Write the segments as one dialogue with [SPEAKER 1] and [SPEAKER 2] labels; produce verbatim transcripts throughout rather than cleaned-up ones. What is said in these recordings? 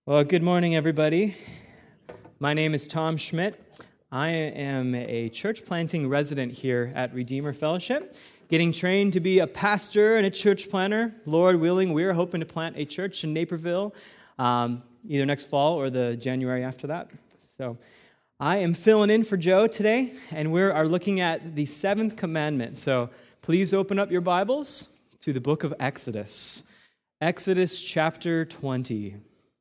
[SPEAKER 1] Well, good morning, everybody. My name is Tom Schmidt. I am a church planting resident here at Redeemer Fellowship, getting trained to be a pastor and a church planter. Lord willing, we're hoping to plant a church in Naperville um, either next fall or the January after that. So I am filling in for Joe today, and we are looking at the seventh commandment. So please open up your Bibles to the book of Exodus. Exodus chapter twenty.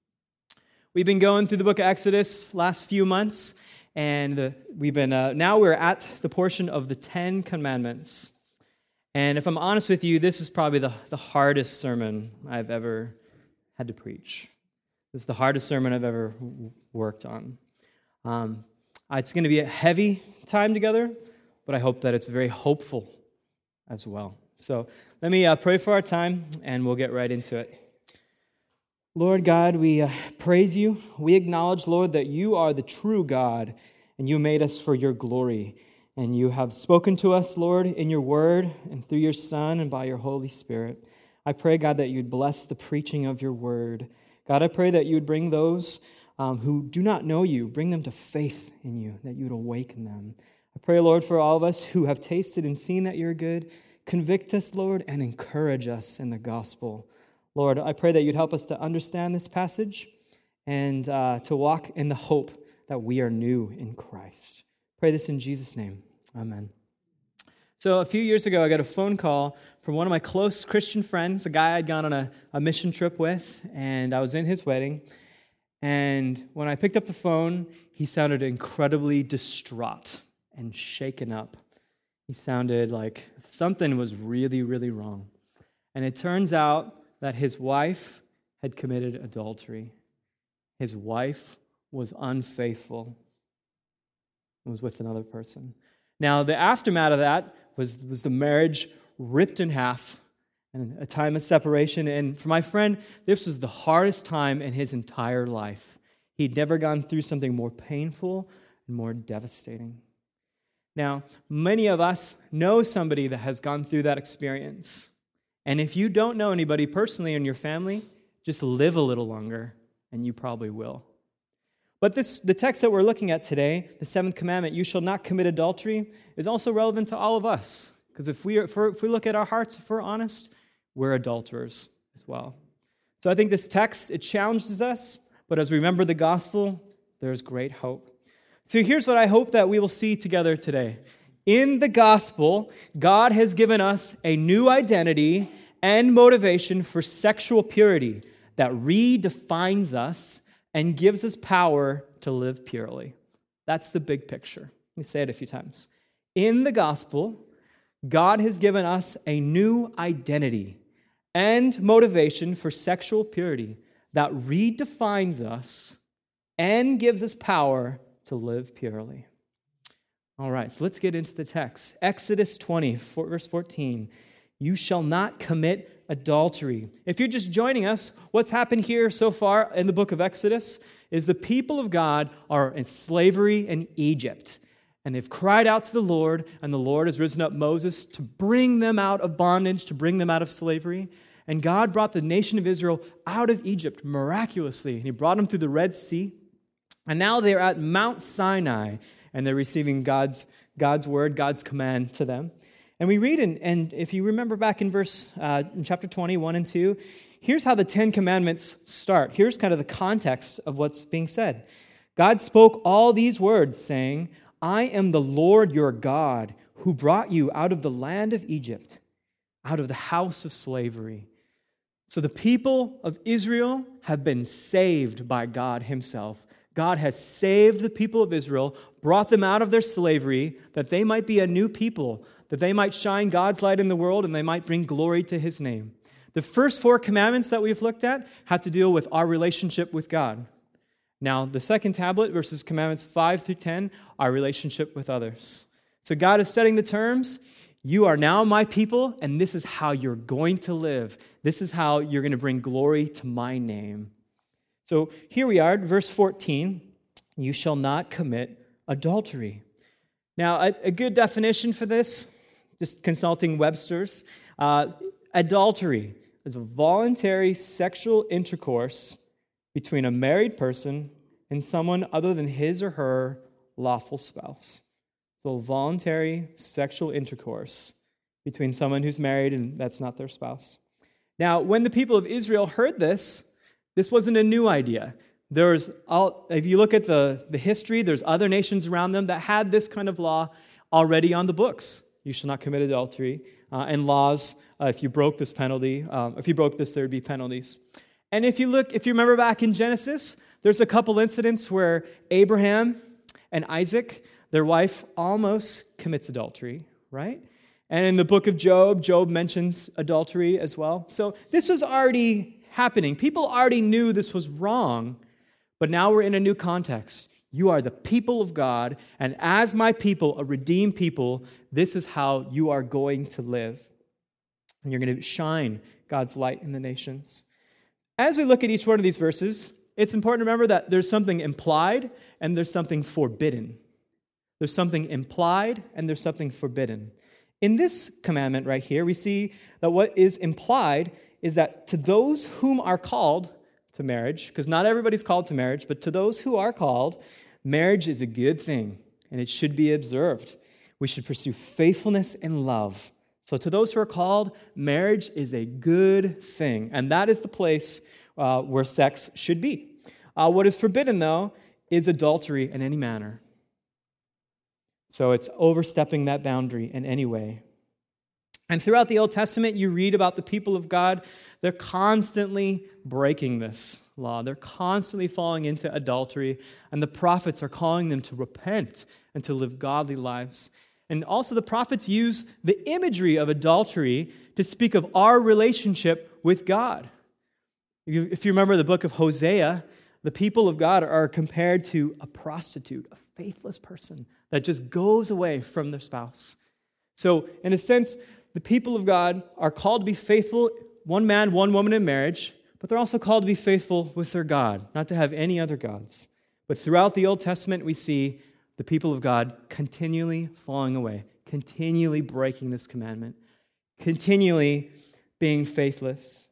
[SPEAKER 1] We've been going through the book of Exodus last few months, and the, we've been uh, now we're at the portion of the Ten Commandments. And if I'm honest with you, this is probably the, the hardest sermon I've ever had to preach. This is the hardest sermon I've ever worked on. Um, it's going to be a heavy time together, but I hope that it's very hopeful as well. So let me uh, pray for our time, and we'll get right into it. Lord God, we uh, praise you. We acknowledge, Lord, that you are the true God, and you made us for your glory. And you have spoken to us, Lord, in your word and through your Son and by your Holy Spirit. I pray, God, that you'd bless the preaching of your word. God, I pray that you would bring those um, who do not know you, bring them to faith in you, that you would awaken them. I pray, Lord, for all of us who have tasted and seen that you're good. Convict us, Lord, and encourage us in the gospel. Lord, I pray that you'd help us to understand this passage and uh, to walk in the hope that we are new in Christ. Pray this in Jesus' name. Amen. So a few years ago, I got a phone call from one of my close Christian friends, a guy I'd gone on a, a mission trip with, and I was in his wedding. And when I picked up the phone, he sounded incredibly distraught and shaken up. He sounded like something was really, really wrong. And it turns out that his wife had committed adultery. His wife was unfaithful and was with another person. Now, the aftermath of that was, was the marriage ripped in half and a time of separation. And for my friend, this was the hardest time in his entire life. He'd never gone through something more painful and more devastating. Now, many of us know somebody that has gone through that experience. And if you don't know anybody personally in your family, just live a little longer, and you probably will. But this, the text that we're looking at today, the seventh commandment, you shall not commit adultery, is also relevant to all of us. Because if we are, if, if we look at our hearts, if we're honest, we're adulterers as well. So I think this text, it challenges us, but as we remember the gospel, there's great hope. So here's what I hope that we will see together today. In the gospel, God has given us a new identity and motivation for sexual purity that redefines us and gives us power to live purely. That's the big picture. Let me say it a few times. In the gospel, God has given us a new identity and motivation for sexual purity that redefines us and gives us power to live purely. All right, so let's get into the text. Exodus twenty, verse fourteen. You shall not commit adultery. If you're just joining us, what's happened here so far in the book of Exodus is the people of God are in slavery in Egypt. And they've cried out to the Lord, and the Lord has risen up Moses to bring them out of bondage, to bring them out of slavery. And God brought the nation of Israel out of Egypt miraculously. And he brought them through the Red Sea. And now they're at Mount Sinai, and they're receiving God's, God's word, God's command to them. And we read, in, and if you remember back in verse, uh, in chapter twenty, one and two, here's how the Ten Commandments start. Here's kind of the context of what's being said. God spoke all these words, saying, I am the Lord your God, who brought you out of the land of Egypt, out of the house of slavery. So the people of Israel have been saved by God himself. God has saved the people of Israel, brought them out of their slavery, that they might be a new people, that they might shine God's light in the world, and they might bring glory to his name. The first four commandments that we've looked at have to deal with our relationship with God. Now, the second tablet, verses commandments five through ten, our relationship with others. So God is setting the terms. You are now my people, and this is how you're going to live. This is how you're going to bring glory to my name. So here we are, verse fourteen, you shall not commit adultery. Now, a, a good definition for this, just consulting Webster's, uh, adultery is a voluntary sexual intercourse between a married person and someone other than his or her lawful spouse. So voluntary sexual intercourse between someone who's married and that's not their spouse. Now, when the people of Israel heard this, this wasn't a new idea. There's, all, if you look at the, the history, there's other nations around them that had this kind of law already on the books. You shall not commit adultery, uh, and laws, uh, if you broke this penalty, um, if you broke this, there would be penalties. And if you look, if you remember back in Genesis, there's a couple incidents where Abraham and Isaac, their wife, almost commits adultery, right? And in the book of Job, Job mentions adultery as well. So this was already happening. People already knew this was wrong, but now we're in a new context. You are the people of God, and as my people, a redeemed people, this is how you are going to live. And you're going to shine God's light in the nations. As we look at each one of these verses, it's important to remember that there's something implied and there's something forbidden. There's something implied and there's something forbidden. In this commandment right here, we see that what is implied is that to those whom are called to marriage, because not everybody's called to marriage, but to those who are called, marriage is a good thing and it should be observed. We should pursue faithfulness and love. So to those who are called, marriage is a good thing, and that is the place uh, where sex should be. Uh, what is forbidden, though, is adultery in any manner. So it's overstepping that boundary in any way. And throughout the Old Testament, you read about the people of God. They're constantly breaking this law. They're constantly falling into adultery, and the prophets are calling them to repent and to live godly lives. And also the prophets use the imagery of adultery to speak of our relationship with God. If you, if you remember the book of Hosea, the people of God are compared to a prostitute, a faithless person that just goes away from their spouse. So in a sense, the people of God are called to be faithful, one man, one woman in marriage, but they're also called to be faithful with their God, not to have any other gods. But throughout the Old Testament, we see the people of God continually falling away, continually breaking this commandment, continually being faithless.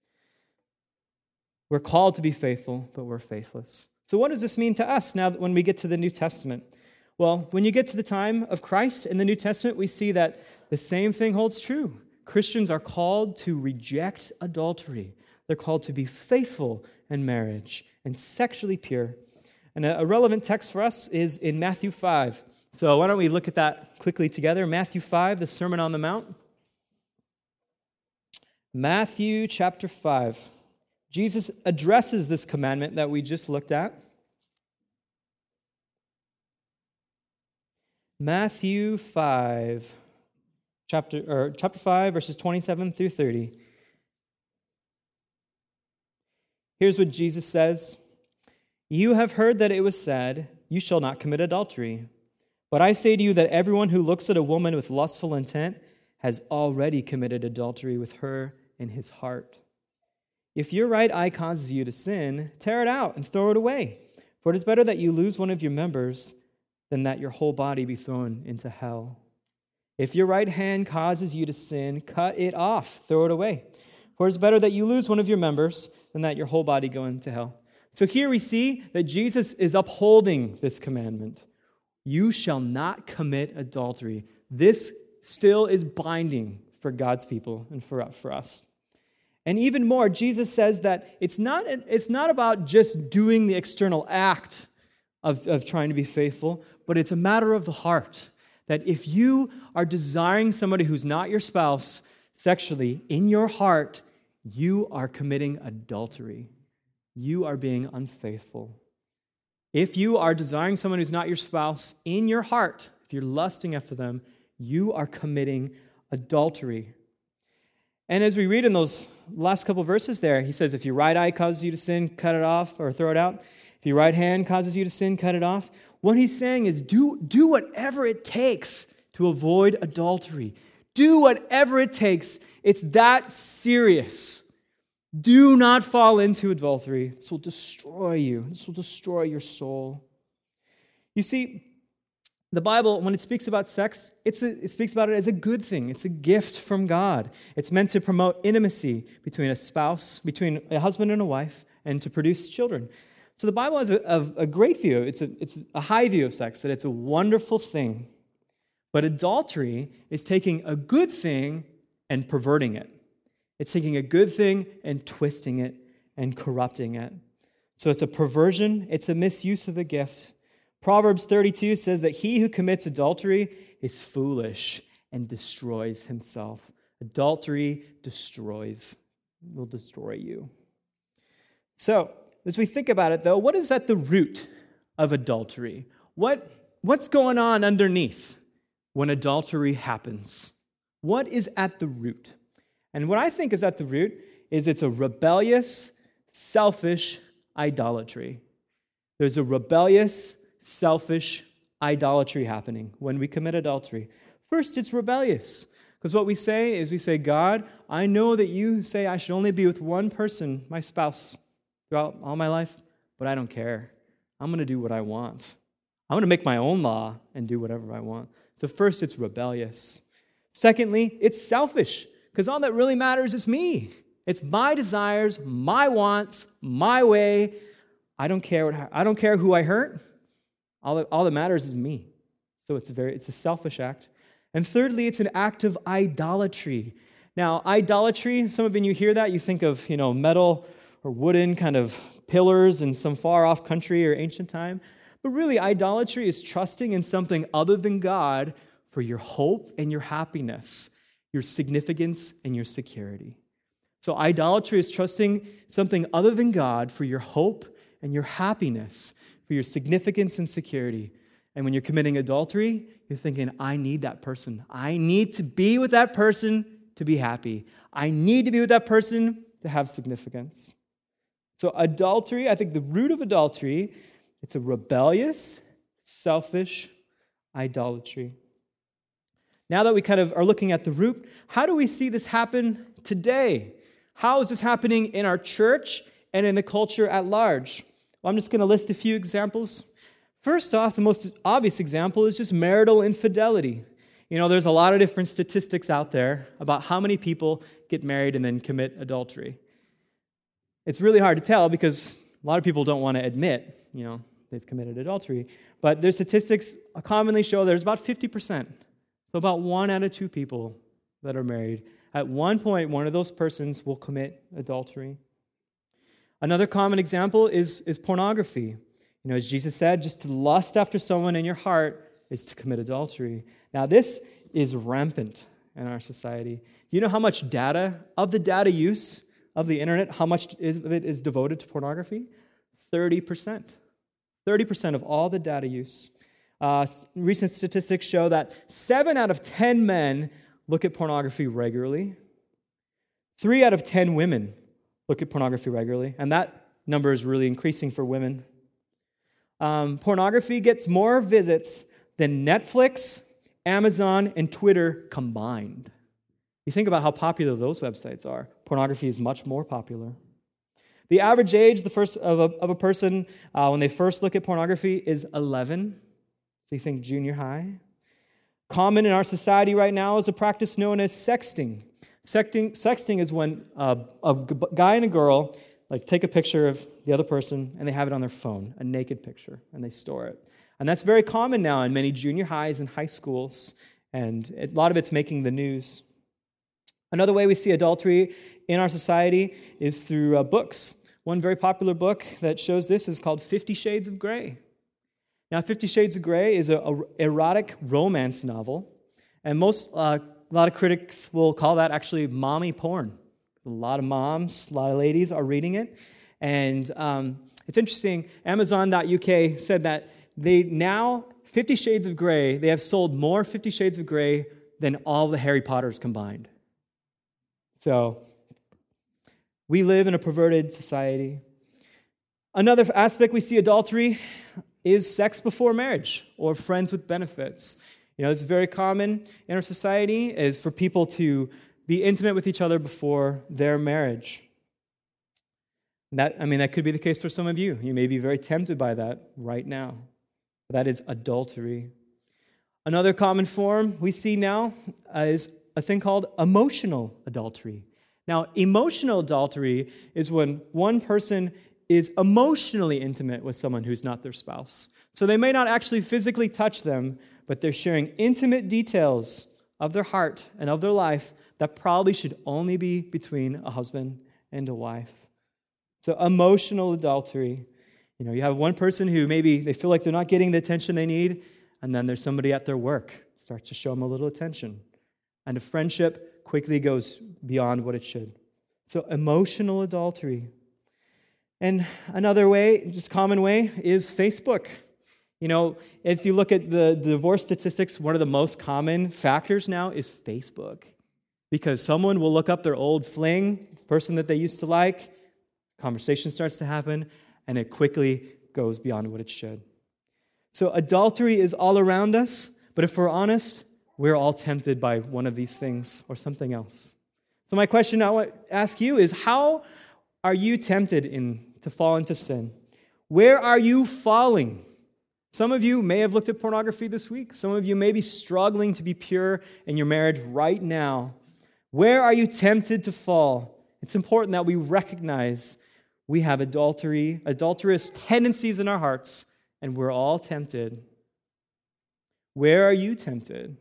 [SPEAKER 1] We're called to be faithful, but we're faithless. So what does this mean to us now when we get to the New Testament? Well, when you get to the time of Christ in the New Testament, we see that the same thing holds true. Christians are called to reject adultery. They're called to be faithful in marriage and sexually pure. And a relevant text for us is in Matthew five. So why don't we look at that quickly together? Matthew five, the Sermon on the Mount. Matthew chapter five. Jesus addresses this commandment that we just looked at. Matthew five, chapter or chapter five, verses twenty-seven through thirty. Here's what Jesus says. You have heard that it was said, you shall not commit adultery. But I say to you that everyone who looks at a woman with lustful intent has already committed adultery with her in his heart. If your right eye causes you to sin, tear it out and throw it away. For it is better that you lose one of your members than that your whole body be thrown into hell. If your right hand causes you to sin, cut it off, throw it away. For it is better that you lose one of your members than that your whole body go into hell. So here we see that Jesus is upholding this commandment. You shall not commit adultery. This still is binding for God's people and for, for us. And even more, Jesus says that it's not, it's not about just doing the external act of, of trying to be faithful, but it's a matter of the heart. That if you are desiring somebody who's not your spouse sexually, in your heart, you are committing adultery. You are being unfaithful. If you are desiring someone who's not your spouse in your heart, if you're lusting after them, you are committing adultery. And as we read in those last couple verses there, he says, if your right eye causes you to sin, cut it off or throw it out. If your right hand causes you to sin, cut it off. What he's saying is do, do whatever it takes to avoid adultery. Do whatever it takes. It's that serious. Do not fall into adultery. This will destroy you. This will destroy your soul. You see, the Bible, when it speaks about sex, it's a, it speaks about it as a good thing. It's a gift from God. It's meant to promote intimacy between a spouse, between a husband and a wife, and to produce children. So the Bible has a, a, a great view. It's a, it's a high view of sex, that it's a wonderful thing. But adultery is taking a good thing and perverting it. It's taking a good thing and twisting it and corrupting it. So it's a perversion, it's a misuse of the gift. Proverbs thirty-two says that he who commits adultery is foolish and destroys himself. Adultery destroys, will destroy you. So, as we think about it though, what is at the root of adultery? What, what's going on underneath when adultery happens? What is at the root? And what I think is at the root is it's a rebellious, selfish idolatry. There's a rebellious, selfish idolatry happening when we commit adultery. First, it's rebellious. Because what we say is we say, God, I know that you say I should only be with one person, my spouse, throughout all my life, but I don't care. I'm going to do what I want. I'm going to make my own law and do whatever I want. So first, it's rebellious. Secondly, it's selfish, because all that really matters is me. It's my desires, my wants, my way. I don't care what I don't care who I hurt. All that, all that matters is me. So it's a very it's a selfish act. And thirdly, it's an act of idolatry. Now, idolatry, some of you hear that, you think of, you know, metal or wooden kind of pillars in some far-off country or ancient time. But really, idolatry is trusting in something other than God for your hope and your happiness, your significance and your security. So idolatry is trusting something other than God for your hope and your happiness, for your significance and security. And when you're committing adultery, you're thinking, I need that person. I need to be with that person to be happy. I need to be with that person to have significance. So adultery, I think the root of adultery, it's a rebellious, selfish idolatry. Now that we kind of are looking at the root, how do we see this happen today? How is this happening in our church and in the culture at large? Well, I'm just going to list a few examples. First off, the most obvious example is just marital infidelity. You know, there's a lot of different statistics out there about how many people get married and then commit adultery. It's really hard to tell because a lot of people don't want to admit, you know, they've committed adultery. But their statistics commonly show there's about fifty percent. So about one out of two people that are married, at one point, one of those persons will commit adultery. Another common example is, is pornography. You know, as Jesus said, just to lust after someone in your heart is to commit adultery. Now, this is rampant in our society. You know how much data, of the data use of the internet, how much of it is devoted to pornography? thirty percent. thirty percent of all the data use. Uh, recent statistics show that seven out of ten men look at pornography regularly. three out of ten women look at pornography regularly, and that number is really increasing for women. Um, pornography gets more visits than Netflix, Amazon, and Twitter combined. You think about how popular those websites are. Pornography is much more popular. The average age the first of a, of a person uh, when they first look at pornography is eleven. So you think junior high. Common in our society right now is a practice known as sexting. Sexting, sexting is when uh, a g- guy and a girl like take a picture of the other person and they have it on their phone, a naked picture, and they store it. And that's very common now in many junior highs and high schools, and a lot of it's making the news. Another way we see adultery in our society is through uh, books. One very popular book that shows this is called Fifty Shades of Grey. Now, Fifty Shades of Grey is an erotic romance novel, and most, uh, a lot of critics will call that actually mommy porn. A lot of moms, a lot of ladies are reading it, and um, it's interesting. Amazon dot U K said that they now, Fifty Shades of Grey, they have sold more Fifty Shades of Grey than all the Harry Potters combined. So, we live in a perverted society. Another aspect we see adultery is sex before marriage or friends with benefits. You know, it's very common in our society is for people to be intimate with each other before their marriage. That, I mean, that could be the case for some of you. You may be very tempted by that right now. That is adultery. Another common form we see now is a thing called emotional adultery. Now, emotional adultery is when one person is emotionally intimate with someone who's not their spouse. So they may not actually physically touch them, but they're sharing intimate details of their heart and of their life that probably should only be between a husband and a wife. So emotional adultery. You know, you have one person who maybe they feel like they're not getting the attention they need, and then there's somebody at their work starts to show them a little attention. And a friendship quickly goes beyond what it should. So emotional adultery. And another way, just common way, is Facebook. You know, if you look at the divorce statistics, one of the most common factors now is Facebook. Because someone will look up their old fling, the person that they used to like, conversation starts to happen, and it quickly goes beyond what it should. So adultery is all around us, but if we're honest, we're all tempted by one of these things or something else. So my question I want to ask you is, how are you tempted in to fall into sin? Where are you falling? Some of you may have looked at pornography this week. Some of you may be struggling to be pure in your marriage right now. Where are you tempted to fall? It's important that we recognize we have adultery, adulterous tendencies in our hearts, and we're all tempted. Where are you tempted?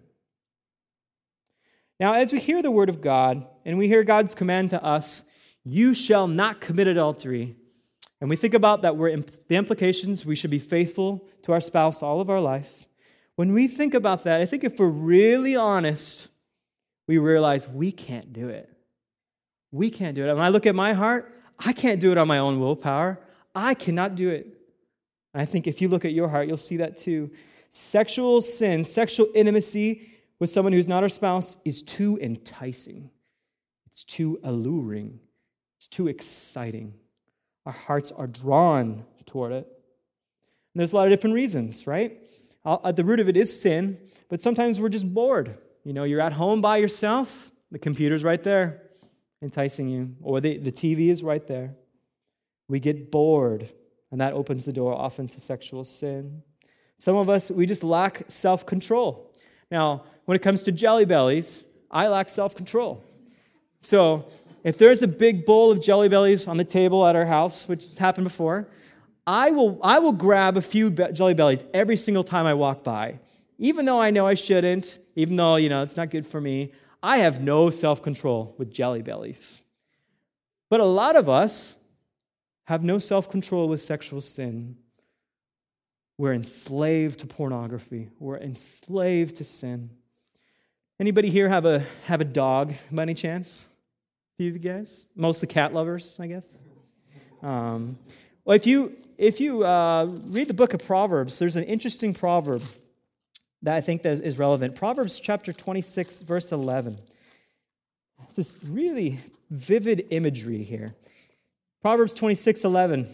[SPEAKER 1] Now, as we hear the word of God, and we hear God's command to us, you shall not commit adultery, and we think about that we're the implications, we should be faithful to our spouse all of our life. When we think about that, I think if we're really honest, we realize we can't do it. We can't do it. When I look at my heart, I can't do it on my own willpower. I cannot do it. And I think if you look at your heart, you'll see that too. Sexual sin, sexual intimacy with someone who's not our spouse is too enticing. It's too alluring. It's too exciting. Our hearts are drawn toward it. And there's a lot of different reasons, right? At the root of it is sin, but sometimes we're just bored. You know, you're at home by yourself, the computer's right there, enticing you, or the, the T V is right there. We get bored, and that opens the door often to sexual sin. Some of us, we just lack self-control. Now, when it comes to Jelly Bellies, I lack self-control. So, if there's a big bowl of Jelly Bellies on the table at our house, which has happened before, I will I will grab a few Jelly Bellies every single time I walk by. Even though I know I shouldn't, even though, you know, it's not good for me, I have no self-control with Jelly Bellies. But a lot of us have no self-control with sexual sin. We're enslaved to pornography. We're enslaved to sin. Anybody here have a have a dog by any chance? A few of you guys? Mostly cat lovers, I guess. Um, well, if you if you uh, read the book of Proverbs, there's an interesting proverb that I think that is relevant. Proverbs chapter twenty-six, verse eleven. This really vivid imagery here. Proverbs twenty-six, eleven.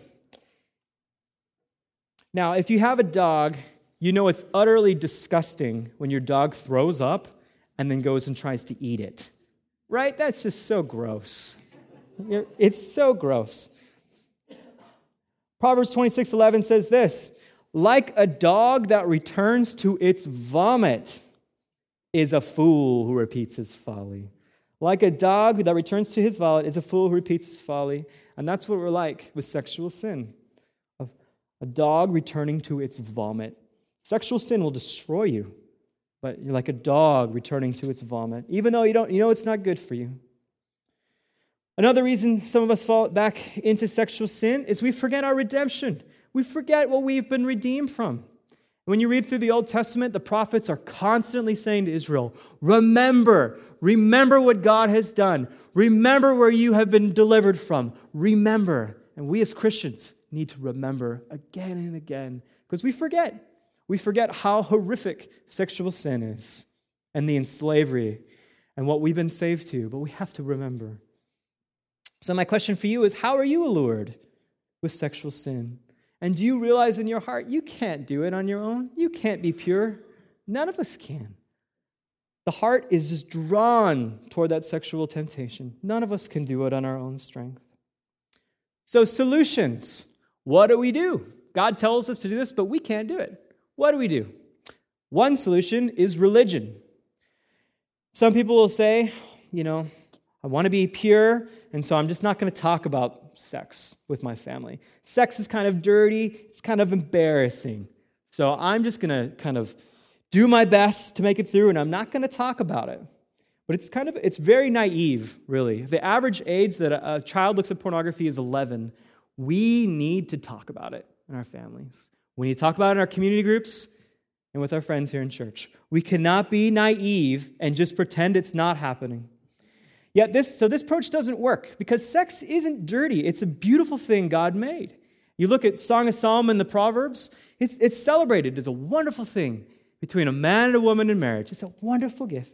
[SPEAKER 1] Now, if you have a dog, you know it's utterly disgusting when your dog throws up and then goes and tries to eat it. Right? That's just so gross. It's so gross. Proverbs twenty-six, eleven says this, like a dog that returns to its vomit is a fool who repeats his folly. Like a dog that returns to his vomit is a fool who repeats his folly. And that's what we're like with sexual sin. A, a dog returning to its vomit. Sexual sin will destroy you, but you're like a dog returning to its vomit, even though you don't, you know it's not good for you. Another reason some of us fall back into sexual sin is we forget our redemption. We forget what we've been redeemed from. When you read through the Old Testament, the prophets are constantly saying to Israel, remember, remember what God has done. Remember where you have been delivered from. Remember. And we as Christians need to remember again and again because we forget. We forget how horrific sexual sin is and the enslavery and what we've been saved to, but we have to remember. So my question for you is, how are you allured with sexual sin? And do you realize in your heart, you can't do it on your own? You can't be pure. None of us can. The heart is just drawn toward that sexual temptation. None of us can do it on our own strength. So solutions. What do we do? God tells us to do this, but we can't do it. What do we do? One solution is religion. Some people will say, you know, I want to be pure, and so I'm just not going to talk about sex with my family. Sex is kind of dirty. It's kind of embarrassing. So I'm just going to kind of do my best to make it through, and I'm not going to talk about it. But it's kind of, it's very naive, really. The average age that a, a child looks at pornography is eleven. We need to talk about it in our families. We need to talk about it in our community groups and with our friends here in church. We cannot be naive and just pretend it's not happening. Yet this, so this approach doesn't work because sex isn't dirty. It's a beautiful thing God made. You look at Song of Solomon, the Proverbs, it's, it's celebrated as a wonderful thing between a man and a woman in marriage. It's a wonderful gift.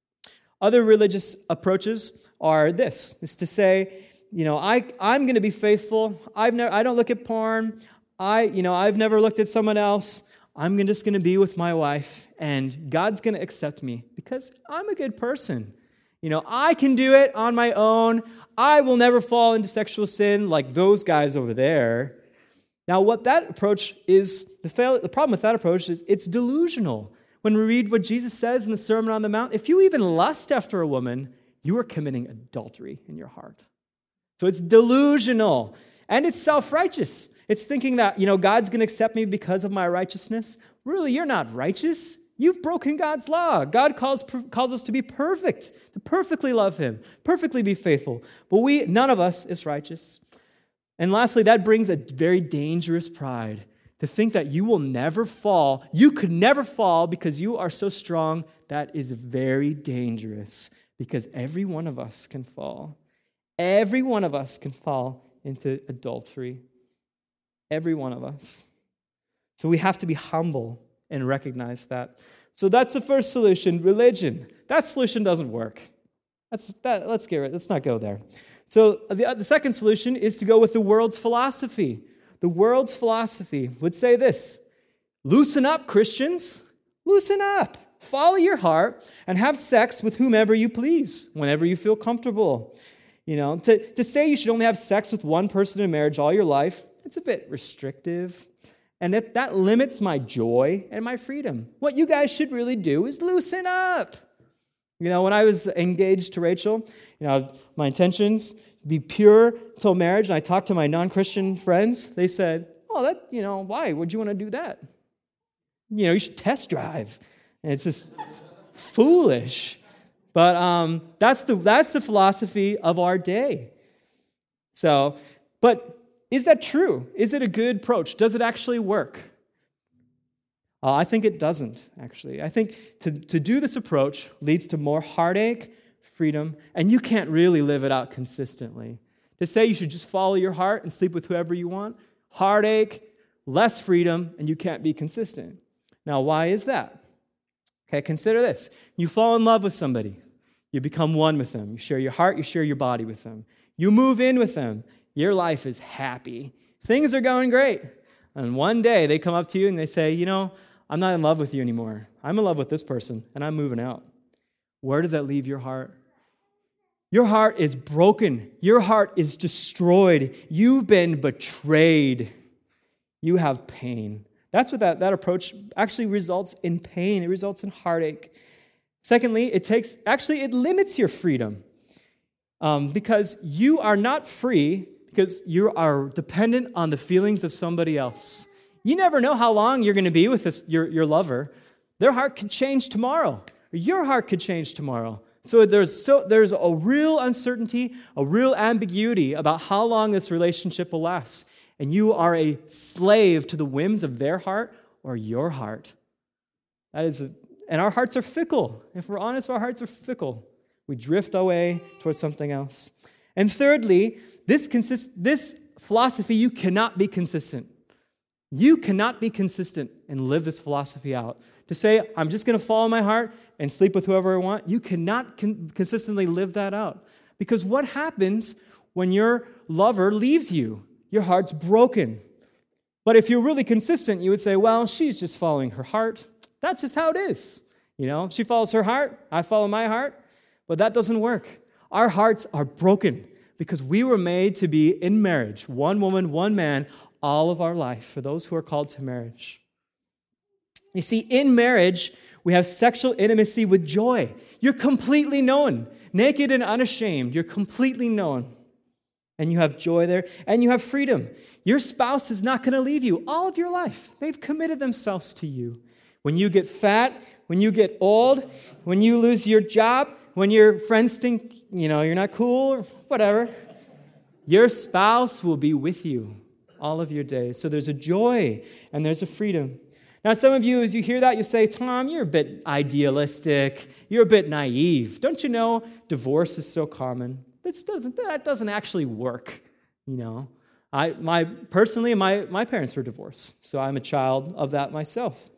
[SPEAKER 1] Other religious approaches are this, is to say, you know, I, I'm going to be faithful. I've never, I don't look at porn. I, you know, I've never looked at someone else. I'm just going to be with my wife, and God's going to accept me because I'm a good person. You know, I can do it on my own. I will never fall into sexual sin like those guys over there. Now, what that approach is, the, fail, the problem with that approach is it's delusional. When we read what Jesus says in the Sermon on the Mount, if you even lust after a woman, you are committing adultery in your heart. So it's delusional, and it's self-righteous. It's thinking that, you know, God's going to accept me because of my righteousness. Really, you're not righteous. You've broken God's law. God calls, calls us to be perfect, to perfectly love Him, perfectly be faithful. But we, none of us is righteous. And lastly, that brings a very dangerous pride, to think that you will never fall. You could never fall because you are so strong. That is very dangerous because every one of us can fall. Every one of us can fall into adultery. Every one of us. So we have to be humble and recognize that. So that's the first solution, religion. That solution doesn't work. That's that. Let's get it. Let's not go there. So the, the second solution is to go with the world's philosophy. The world's philosophy would say this: loosen up, Christians. Loosen up. Follow your heart and have sex with whomever you please, whenever you feel comfortable. You know, to, to say you should only have sex with one person in marriage all your life, it's a bit restrictive. And that, that limits my joy and my freedom. What you guys should really do is loosen up. You know, when I was engaged to Rachel, you know, my intentions be pure till marriage, and I talked to my non-Christian friends, they said, oh, that, you know, why would you want to do that? You know, you should test drive. And it's just foolish. But um, that's the that's the philosophy of our day. So, but is that true? Is it a good approach? Does it actually work? Uh, I think it doesn't, actually. I think to, to do this approach leads to more heartache, freedom, and you can't really live it out consistently. To say you should just follow your heart and sleep with whoever you want, heartache, less freedom, and you can't be consistent. Now, why is that? Okay, consider this. You fall in love with somebody. You become one with them. You share your heart, you share your body with them. You move in with them. Your life is happy. Things are going great. And one day they come up to you and they say, you know, I'm not in love with you anymore. I'm in love with this person, and I'm moving out. Where does that leave your heart? Your heart is broken. Your heart is destroyed. You've been betrayed. You have pain. That's what that, that approach actually results in pain. It results in heartache. Secondly, it takes, actually, it limits your freedom um, because you are not free because you are dependent on the feelings of somebody else. You never know how long you're going to be with this, your, your lover. Their heart could change tomorrow. Or your heart could change tomorrow. So there's so there's a real uncertainty, a real ambiguity about how long this relationship will last. And you are a slave to the whims of their heart or your heart. That is, a, and our hearts are fickle. If we're honest, our hearts are fickle. We drift away towards something else. And thirdly, this consist, this philosophy, you cannot be consistent. You cannot be consistent and live this philosophy out. To say, I'm just going to follow my heart and sleep with whoever I want, you cannot con- consistently live that out. Because what happens when your lover leaves you? Your heart's broken. But if you're really consistent, you would say, well, she's just following her heart. That's just how it is. You know, she follows her heart, I follow my heart. But that doesn't work. Our hearts are broken because we were made to be in marriage, one woman, one man, all of our life, for those who are called to marriage. You see, in marriage, we have sexual intimacy with joy. You're completely known, naked and unashamed. You're completely known. and you have joy there, and you have freedom. Your spouse is not going to leave you all of your life. They've committed themselves to you. When you get fat, when you get old, when you lose your job, when your friends think, you know, you're not cool or whatever, your spouse will be with you all of your days. So there's a joy and there's a freedom. Now, some of you, as you hear that, you say, Tom, you're a bit idealistic. You're a bit naive. Don't you know divorce is so common? This doesn't, that doesn't actually work, you know. I, my, personally, my, my parents were divorced, so I'm a child of that myself.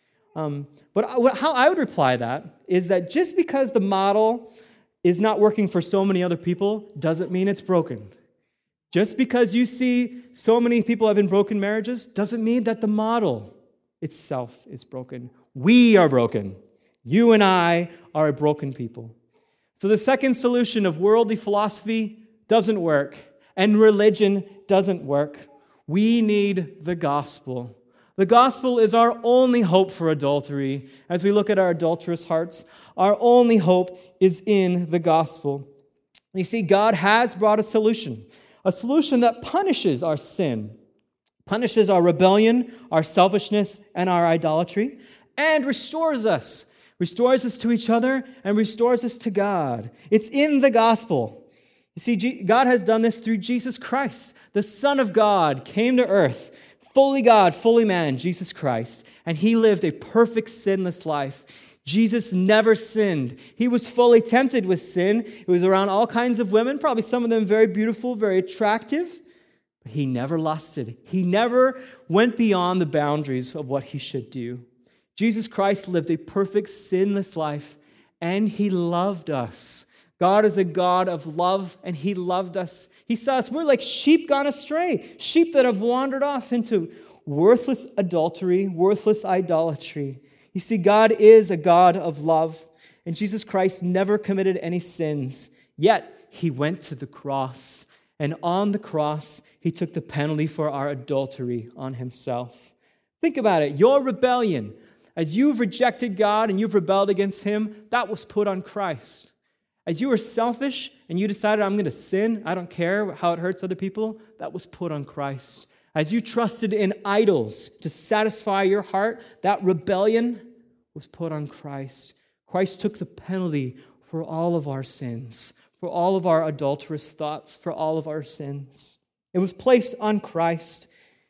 [SPEAKER 1] Um, but what, how I would reply that is that just because the model is not working for so many other people doesn't mean it's broken. Just because you see so many people having broken marriages doesn't mean that the model itself is broken. We are broken. You and I are a broken people. So the second solution of worldly philosophy doesn't work, and religion doesn't work. We need the gospel. The gospel is our only hope for adultery. As we look at our adulterous hearts, our only hope is in the gospel. You see, God has brought a solution, a solution that punishes our sin, punishes our rebellion, our selfishness, and our idolatry, and restores us. Restores us to each other and restores us to God. It's in the gospel. You see, God has done this through Jesus Christ. The Son of God came to earth, fully God, fully man, Jesus Christ, and he lived a perfect sinless life. Jesus never sinned. He was fully tempted with sin. He was around all kinds of women, probably some of them very beautiful, very attractive, but he never lusted. He never went beyond the boundaries of what he should do. Jesus Christ lived a perfect, sinless life, and he loved us. God is a God of love, and he loved us. He saw us, we're like sheep gone astray, sheep that have wandered off into worthless adultery, worthless idolatry. You see, God is a God of love, and Jesus Christ never committed any sins, yet he went to the cross, and on the cross, he took the penalty for our adultery on himself. Think about it. Your rebellion, as you've rejected God and you've rebelled against him, that was put on Christ. As you were selfish and you decided, I'm going to sin, I don't care how it hurts other people, that was put on Christ. As you trusted in idols to satisfy your heart, that rebellion was put on Christ. Christ took the penalty for all of our sins, for all of our adulterous thoughts, for all of our sins. It was placed on Christ.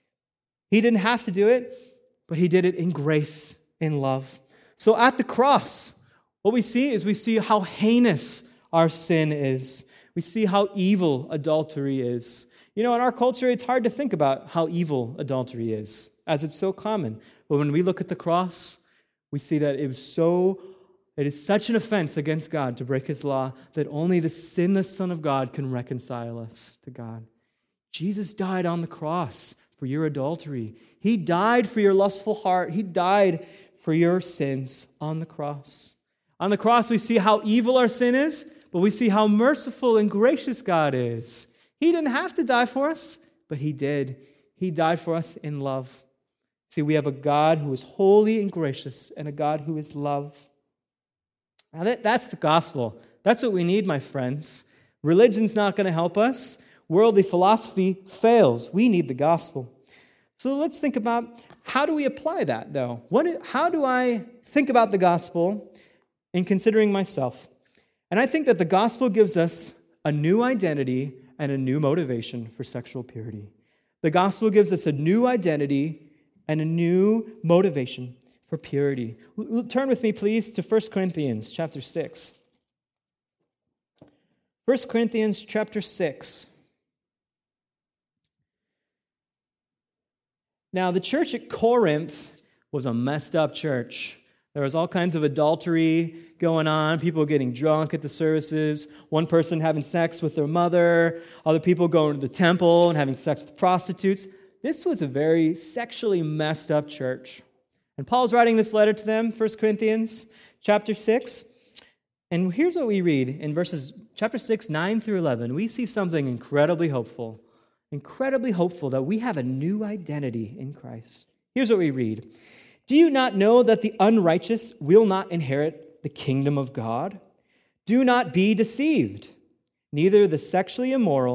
[SPEAKER 1] He didn't have to do it, but he did it in grace, in love. So at the cross, what we see is we see how heinous our sin is. We see how evil adultery is. You know, in our culture, it's hard to think about how evil adultery is, as it's so common. But when we look at the cross, we see that it was so, it is such an offense against God to break his law that only the sinless Son of God can reconcile us to God. Jesus died on the cross for your adultery. He died for your lustful heart. He died for your sins on the cross. On the cross, we see how evil our sin is, but we see how merciful and gracious God is. He didn't have to die for us, but he did. He died for us in love. See, we have a God who is holy and gracious and a God who is love. Now, that, that's the gospel. That's what we need, my friends. Religion's not going to help us. Worldly philosophy fails. We need the gospel. So let's think about, how do we apply that, though? What? How do I think about the gospel in considering myself? And I think that the gospel gives us a new identity and a new motivation for sexual purity. The gospel gives us a new identity and a new motivation for purity. Turn with me, please, to First Corinthians chapter six. First Corinthians chapter six. Now, the church at Corinth was a messed up church. There was all kinds of adultery going on, people getting drunk at the services, one person having sex with their mother, other people going to the temple and having sex with prostitutes. This was a very sexually messed up church. And Paul's writing this letter to them, First Corinthians chapter six. And here's what we read in verses chapter six, nine through eleven. We see something incredibly hopeful. Incredibly hopeful that we have a new identity in Christ. Here's what we read. Do you not know that the unrighteous will not inherit the kingdom of God? Do not be deceived. Neither the sexually immoral,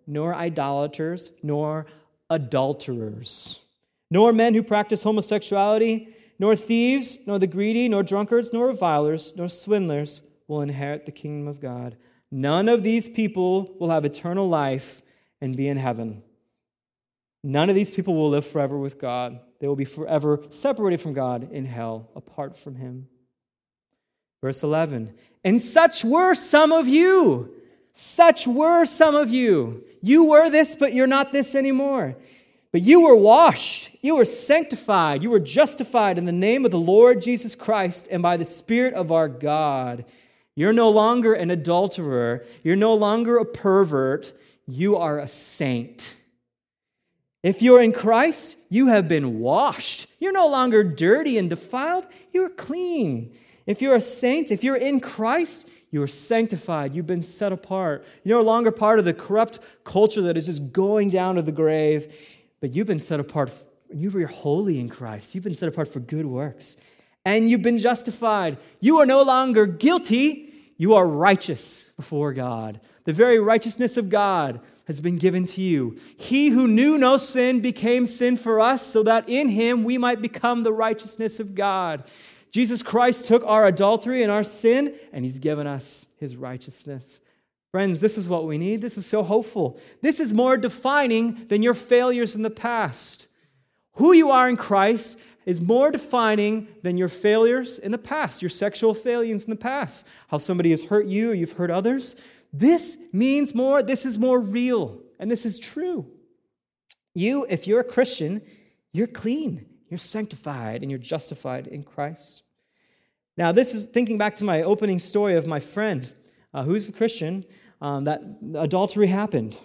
[SPEAKER 1] nor idolaters, nor adulterers, nor men who practice homosexuality, nor thieves, nor the greedy, nor drunkards, nor revilers, nor swindlers will inherit the kingdom of God. None of these people will have eternal life and be in heaven. None of these people will live forever with God. They will be forever separated from God in hell, apart from him. Verse eleven, and such were some of you. Such were some of you. You were this, but you're not this anymore. But you were washed, you were sanctified, you were justified in the name of the Lord Jesus Christ and by the Spirit of our God. You're no longer an adulterer. You're no longer a pervert. You are a saint. If you're in Christ, you have been washed. You're no longer dirty and defiled. You're clean. If you're a saint, if you're in Christ, you are sanctified. You've been set apart. You're no longer part of the corrupt culture that is just going down to the grave, but you've been set apart. You are holy in Christ. You've been set apart for good works, and you've been justified. You are no longer guilty. You are righteous before God. The very righteousness of God has been given to you. He who knew no sin became sin for us, so that in him we might become the righteousness of God. Jesus Christ took our adultery and our sin, and he's given us his righteousness. Friends, this is what we need. This is so hopeful. This is more defining than your failures in the past. Who you are in Christ is more defining than your failures in the past, your sexual failures in the past, how somebody has hurt you or you've hurt others. This means more, this is more real, and this is true. You, if you're a Christian, you're clean, you're sanctified, and you're justified in Christ. Now, this is thinking back to my opening story of my friend uh, who's a Christian, um, that adultery happened.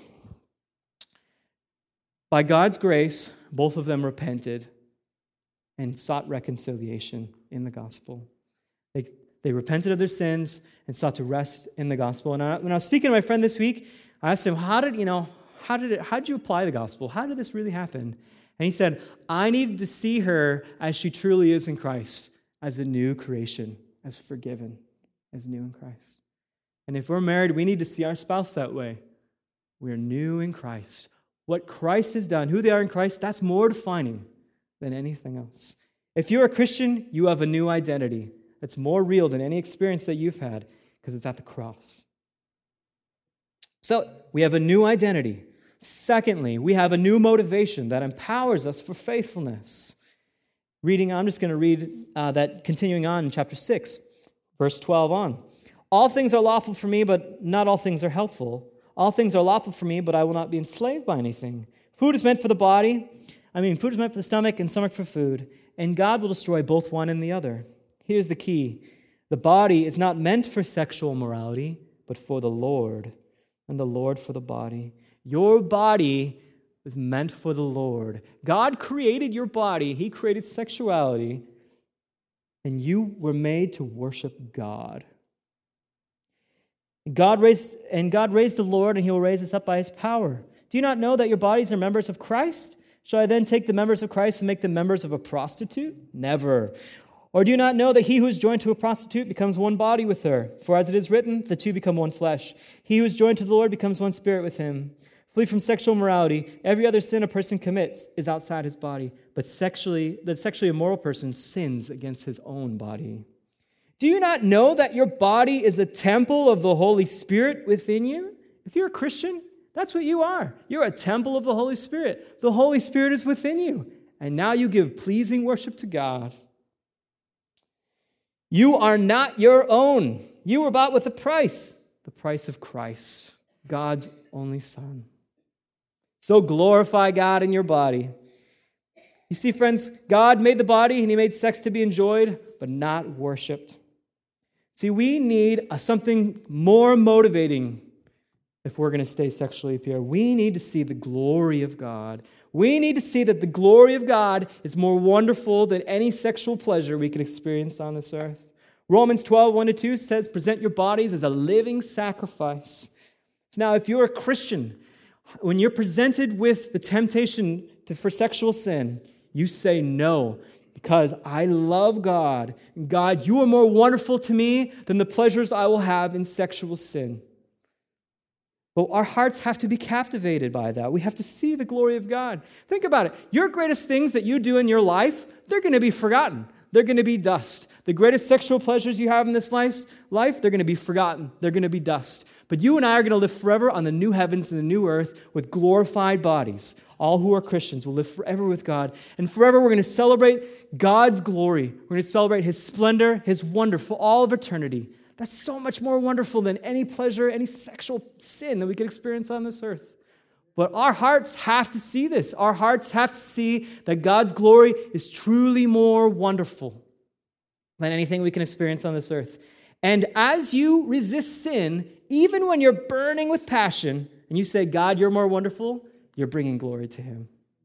[SPEAKER 1] By God's grace, both of them repented and sought reconciliation in the gospel. They, they repented of their sins and sought to rest in the gospel. And I, when I was speaking to my friend this week, I asked him, how did, you know, how did it, how did you apply the gospel? How did this really happen? And he said, I needed to see her as she truly is in Christ, as a new creation, as forgiven, as new in Christ. And if we're married, we need to see our spouse that way. We're new in Christ. What Christ has done, who they are in Christ, that's more defining than anything else. If you're a Christian, you have a new identity that's more real than any experience that you've had, because it's at the cross. So we have a new identity. Secondly, we have a new motivation that empowers us for faithfulness. Reading, I'm just going to read uh, that continuing on in chapter six, verse twelve on. All things are lawful for me, but not all things are helpful. All things are lawful for me, but I will not be enslaved by anything. Food is meant for the body. I mean, food is meant for the stomach and stomach for food, and God will destroy both one and the other. Here's the key. The body is not meant for sexual morality, but for the Lord, and the Lord for the body. Your body was meant for the Lord. God created your body. He created sexuality, and you were made to worship God. God raised, and God raised the Lord, and he will raise us up by his power. Do you not know that your bodies are members of Christ? Shall I then take the members of Christ and make them members of a prostitute? Never. Or do you not know that he who is joined to a prostitute becomes one body with her? For as it is written, the two become one flesh. He who is joined to the Lord becomes one spirit with him. Flee from sexual immorality. Every other sin a person commits is outside his body, but sexually, the sexually immoral person sins against his own body. Do you not know that your body is a temple of the Holy Spirit within you? If you're a Christian, that's what you are. You're a temple of the Holy Spirit. The Holy Spirit is within you, and now you give pleasing worship to God. You are not your own. You were bought with a price, the price of Christ, God's only Son. So glorify God in your body. You see, friends, God made the body and he made sex to be enjoyed, but not worshipped. See, we need a, something more motivating if we're going to stay sexually pure. We need to see the glory of God. We need to see that the glory of God is more wonderful than any sexual pleasure we can experience on this earth. Romans twelve, one to two says, present your bodies as a living sacrifice. So now, if you're a Christian, when you're presented with the temptation to, for sexual sin, you say no, because I love God. God, you are more wonderful to me than the pleasures I will have in sexual sin. But our hearts have to be captivated by that. We have to see the glory of God. Think about it. Your greatest things that you do in your life, they're going to be forgotten. They're going to be dust. The greatest sexual pleasures you have in this life, they're going to be forgotten. They're going to be dust. But you and I are going to live forever on the new heavens and the new earth with glorified bodies. All who are Christians will live forever with God. And forever we're going to celebrate God's glory. We're going to celebrate His splendor, His wonder for all of eternity. That's so much more wonderful than any pleasure, any sexual sin that we could experience on this earth. But our hearts have to see this. Our hearts have to see that God's glory is truly more wonderful than anything we can experience on this earth. And as you resist sin, even when you're burning with passion, and you say, God, you're more wonderful, you're bringing glory to Him.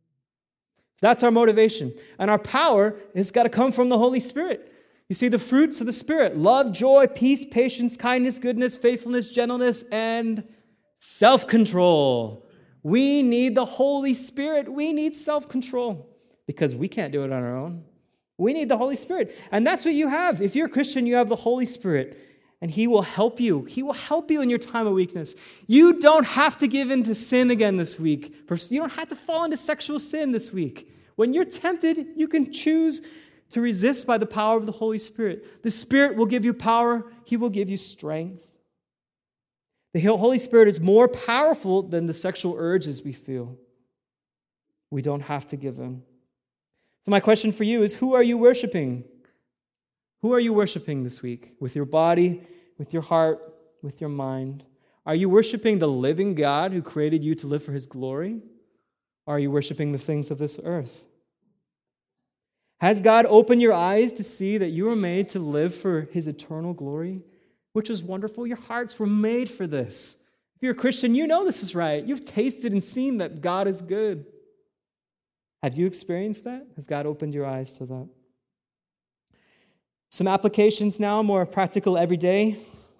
[SPEAKER 1] So that's our motivation. And our power has got to come from the Holy Spirit. You see, the fruits of the Spirit: love, joy, peace, patience, kindness, goodness, faithfulness, gentleness, and self-control. We need the Holy Spirit. We need self-control because we can't do it on our own. We need the Holy Spirit. And that's what you have. If you're a Christian, you have the Holy Spirit, and He will help you. He will help you in your time of weakness. You don't have to give in to sin again this week. You don't have to fall into sexual sin this week. When you're tempted, you can choose to resist by the power of the Holy Spirit. The Spirit will give you power. He will give you strength. The Holy Spirit is more powerful than the sexual urges we feel. We don't have to give in. So my question for you is, who are you worshiping? Who are you worshiping this week? With your body, with your heart, with your mind? Are you worshiping the living God who created you to live for His glory? Or are you worshiping the things of this earth? Has God opened your eyes to see that you were made to live for His eternal glory? Which is wonderful. Your hearts were made for this. If you're a Christian, you know this is right. You've tasted and seen that God is good. Have you experienced that? Has God opened your eyes to that? Some applications now, more practical every day.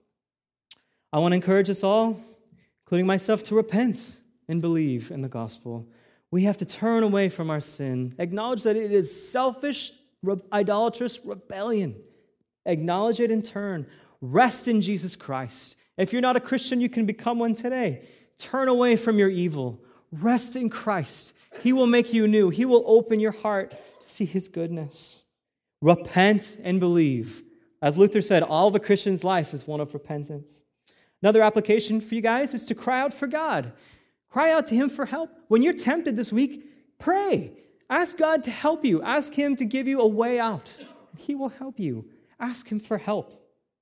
[SPEAKER 1] I want to encourage us all, including myself, to repent and believe in the gospel. We have to turn away from our sin. Acknowledge that it is selfish, idolatrous rebellion. Acknowledge it and turn. Rest in Jesus Christ. If you're not a Christian, you can become one today. Turn away from your evil. Rest in Christ. He will make you new. He will open your heart to see His goodness. Repent and believe. As Luther said, all the Christian's life is one of repentance. Another application for you guys is to cry out for God. Cry out to Him for help. When you're tempted this week, pray. Ask God to help you. Ask Him to give you a way out. He will help you. Ask Him for help.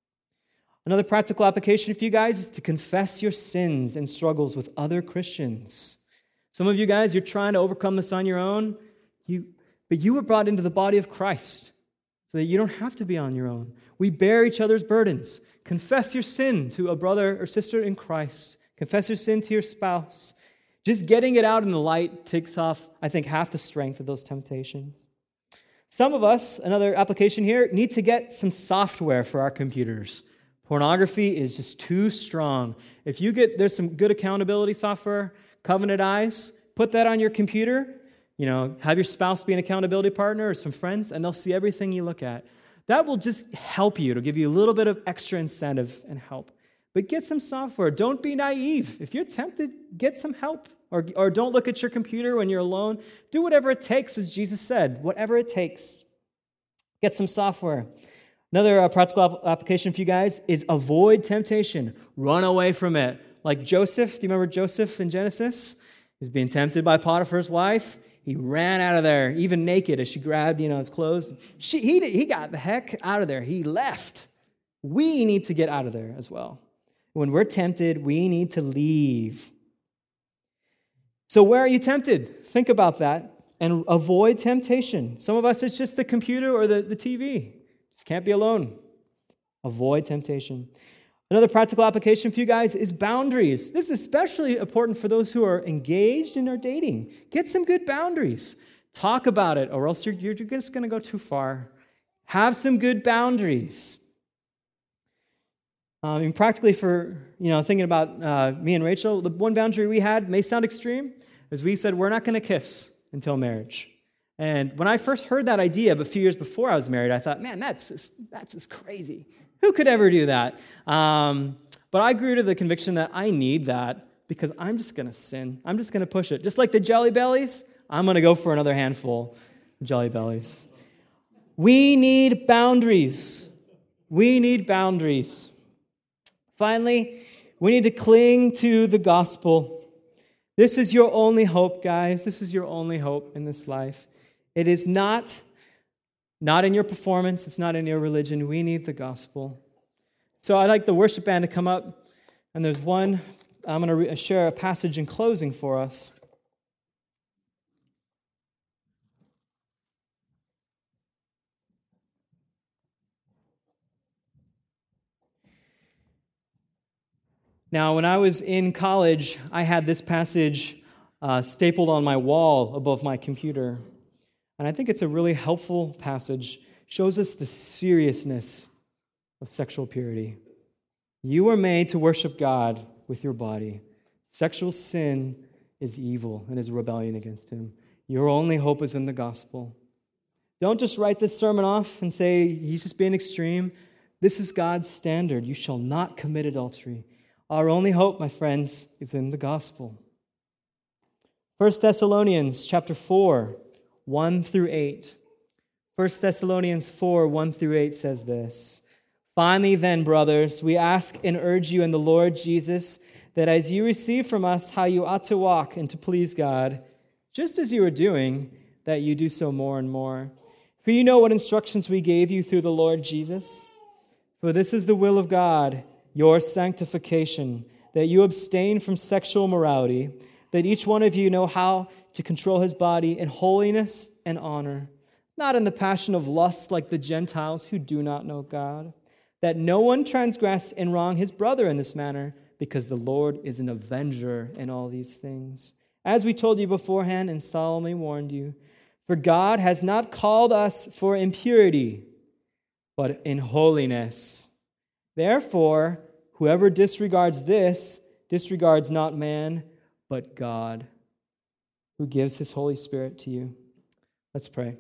[SPEAKER 1] Another practical application for you guys is to confess your sins and struggles with other Christians. Some of you guys, you're trying to overcome this on your own, you, but you were brought into the body of Christ so that you don't have to be on your own. We bear each other's burdens. Confess your sin to a brother or sister in Christ. Confess your sin to your spouse. Just getting it out in the light takes off, I think, half the strength of those temptations. Some of us, another application here, need to get some software for our computers. Pornography is just too strong. If you get, there's some good accountability software, Covenant Eyes, put that on your computer, you know, have your spouse be an accountability partner or some friends, and they'll see everything you look at. That will just help you. It'll give you a little bit of extra incentive and help. But get some software. Don't be naive. If you're tempted, get some help. Or, or don't look at your computer when you're alone. Do whatever it takes, as Jesus said, whatever it takes. Get some software. Another uh, practical application for you guys is avoid temptation. Run away from it. Like Joseph, do you remember Joseph in Genesis? He was being tempted by Potiphar's wife. He ran out of there, even naked, as she grabbed, you know, his clothes. She, he, did, he got the heck out of there. He left. We need to get out of there as well. When we're tempted, we need to leave. So where are you tempted? Think about that and avoid temptation. Some of us, it's just the computer or the, the T V. Just can't be alone. Avoid temptation. Another practical application for you guys is boundaries. This is especially important for those who are engaged and are dating. Get some good boundaries. Talk about it, or else you're, you're just going to go too far. Have some good boundaries. Um, and practically for, you know, thinking about uh, me and Rachel, the one boundary we had may sound extreme, is we said we're not going to kiss until marriage. And when I first heard that idea, but a few years before I was married, I thought, man, that's just, that's just crazy. Who could ever do that? Um, but I grew to the conviction that I need that because I'm just going to sin. I'm just going to push it. Just like the Jelly Bellies, I'm going to go for another handful of Jelly Bellies. We need boundaries. We need boundaries. Finally, we need to cling to the gospel. This is your only hope, guys. This is your only hope in this life. It is not, not in your performance. It's not in your religion. We need the gospel. So I'd like the worship band to come up. And there's one, I'm going to re- share a passage in closing for us. Now, when I was in college, I had this passage uh, stapled on my wall above my computer. And I think it's a really helpful passage. Shows us the seriousness of sexual purity. You are made to worship God with your body. Sexual sin is evil and is rebellion against Him. Your only hope is in the gospel. Don't just write this sermon off and say, he's just being extreme. This is God's standard. You shall not commit adultery. Our only hope, my friends, is in the gospel. First Thessalonians chapter four, one through eight. First Thessalonians four, one through eight says this. Finally then, brothers, we ask and urge you in the Lord Jesus that as you receive from us how you ought to walk and to please God, just as you are doing, that you do so more and more. For you know what instructions we gave you through the Lord Jesus. For this is the will of God, your sanctification, that you abstain from sexual immorality, that each one of you know how to control his body in holiness and honor, not in the passion of lust like the Gentiles who do not know God, that no one transgress and wrong his brother in this manner, because the Lord is an avenger in all these things. As we told you beforehand and solemnly warned you, for God has not called us for impurity, but in holiness. Therefore, whoever disregards this disregards not man, but God, who gives His Holy Spirit to you. Let's pray.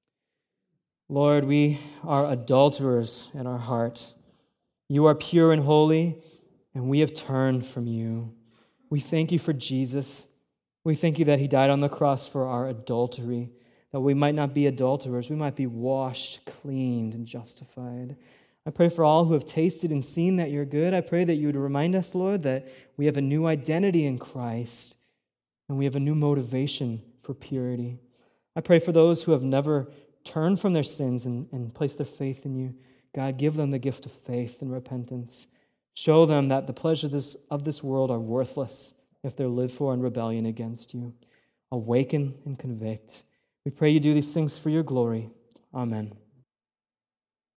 [SPEAKER 1] Lord, we are adulterers in our heart. You are pure and holy, and we have turned from you. We thank you for Jesus. We thank you that He died on the cross for our adultery, that we might not be adulterers, we might be washed, cleaned, and justified. I pray for all who have tasted and seen that you're good. I pray that you would remind us, Lord, that we have a new identity in Christ and we have a new motivation for purity. I pray for those who have never turned from their sins and, and placed their faith in you. God, give them the gift of faith and repentance. Show them that the pleasures of this, of this world are worthless if they're lived for in rebellion against you. Awaken and convict. We pray you do these things for your glory. Amen.